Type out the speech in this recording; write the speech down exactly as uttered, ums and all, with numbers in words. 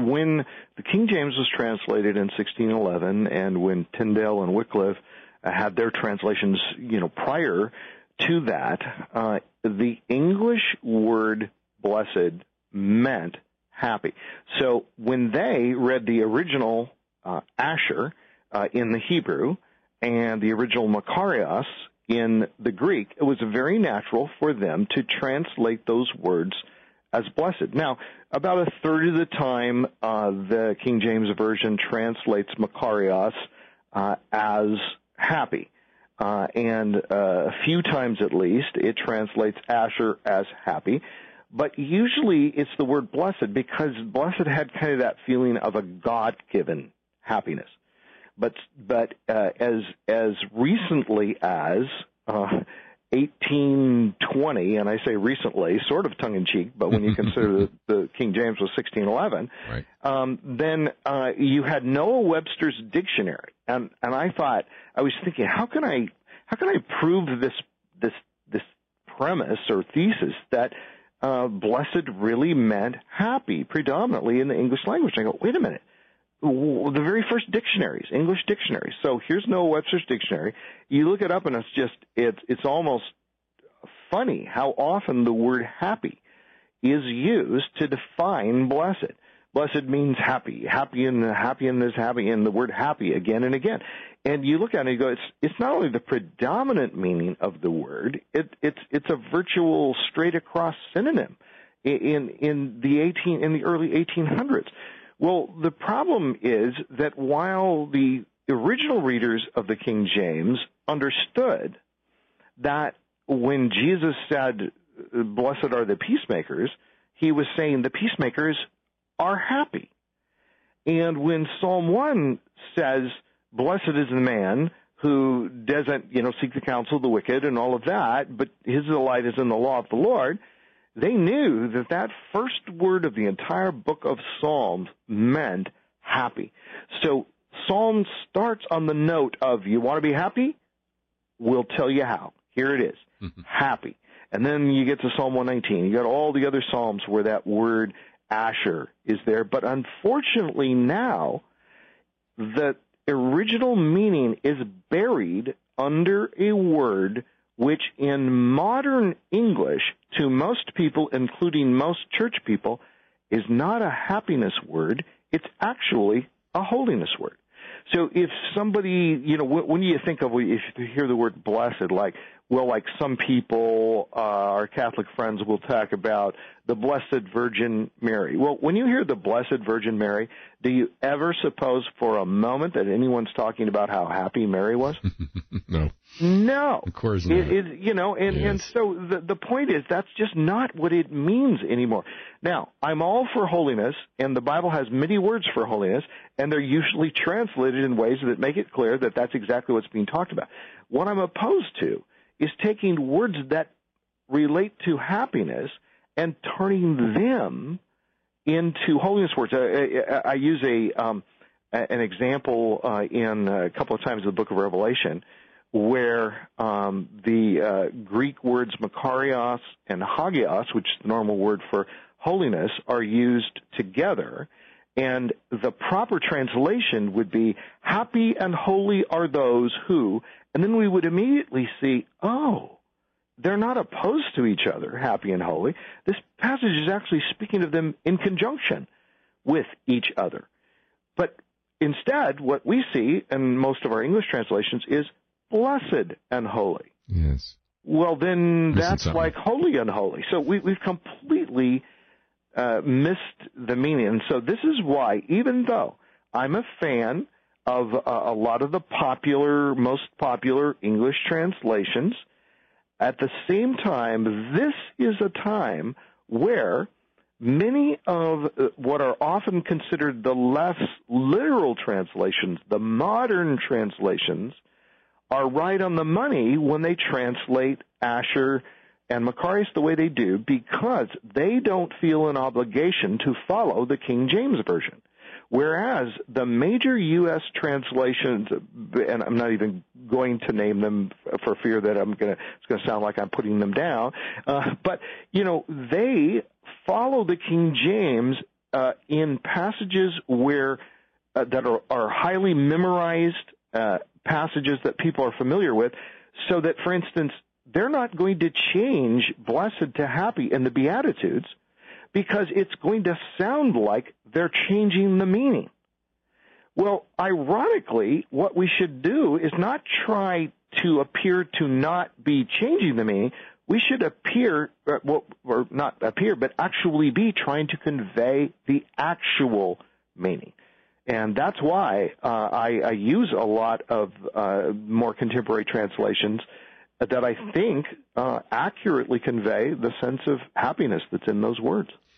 when the King James was translated in sixteen eleven, and when Tyndale and Wycliffe uh, had their translations, you know, prior to that, uh, the English word blessed meant happy. So when they read the original uh, Asher uh, in the Hebrew and the original Makarios in the Greek, it was very natural for them to translate those words as blessed. Now, about a third of the time, uh, the King James Version translates Makarios uh, as happy. Uh, and uh, a few times at least, it translates Asher as happy. But usually it's the word blessed, because blessed had kind of that feeling of a God-given happiness. But but uh, as as recently as uh, eighteen twenty, and I say recently, sort of tongue-in-cheek, but when you consider that the King James was sixteen eleven, right. um, then uh, you had Noah Webster's dictionary, and and I thought, I was thinking, how can I how can I prove this this this premise or thesis that uh, blessed really meant happy predominantly in the English language? And I go, wait a minute. The very first dictionaries, English dictionaries. So here's Noah Webster's dictionary. You look it up, and it's just it's it's almost funny how often the word happy is used to define blessed. Blessed means happy, happy in the happy in this, happy in the word happy again and again. And you look at it and you go, it's it's not only the predominant meaning of the word, it it's it's a virtual straight across synonym in in the eighteen in the early eighteen hundreds. Well, the problem is that while the original readers of the King James understood that when Jesus said, blessed are the peacemakers, he was saying the peacemakers are happy. And when Psalm one says, blessed is the man who doesn't, you know, seek the counsel of the wicked and all of that, but his delight is in the law of the Lord, they knew that that first word of the entire book of Psalms meant happy. So Psalm starts on the note of, you want to be happy? We'll tell you how. Here it is. Mm-hmm. Happy. And then you get to Psalm one nineteen. You got all the other Psalms where that word Asher is there. But unfortunately now, the original meaning is buried under a word which in modern English, to most people, including most church people, is not a happiness word. It's actually a holiness word. So if somebody, you know, when you think of, if you hear the word blessed, like, well, like some people, uh, our Catholic friends will talk about the Blessed Virgin Mary. Well, when you hear the Blessed Virgin Mary, do you ever suppose for a moment that anyone's talking about how happy Mary was? No. No. Of course not. It, it, you know, and, yes. and so the, the point is that's just not what it means anymore. Now, I'm all for holiness, and the Bible has many words for holiness, and they're usually translated in ways that make it clear that that's exactly what's being talked about. What I'm opposed to is taking words that relate to happiness and turning them into holiness words. I, I, I use a um, an example uh, in a couple of times in the book of Revelation where um, the uh, Greek words Makarios and Hagios, which is the normal word for holiness, are used together. And the proper translation would be, happy and holy are those who, and then we would immediately see, oh, they're not opposed to each other, happy and holy. This passage is actually speaking of them in conjunction with each other. But instead, what we see in most of our English translations is blessed and holy. Yes. Well, then that's like holy and holy. So we, we've completely uh, missed the meaning. And so this is why, even though I'm a fan of uh, a lot of the popular, most popular English translations, at the same time, this is a time where many of what are often considered the less literal translations, the modern translations, are right on the money when they translate Asher and Makarios the way they do, because they don't feel an obligation to follow the King James Version. Whereas the major U S translations, and I'm not even going to name them for fear that I'm gonna, it's going to sound like I'm putting them down, uh, but, you know, they follow the King James uh, in passages where uh, that are, are highly memorized uh, passages that people are familiar with, so that, for instance, they're not going to change blessed to happy in the Beatitudes because it's going to sound like they're changing the meaning. Well, ironically, what we should do is not try to appear to not be changing the meaning. We should appear, well, or not appear, but actually be trying to convey the actual meaning. And that's why uh, I, I use a lot of uh, more contemporary translations that I think uh, accurately convey the sense of happiness that's in those words.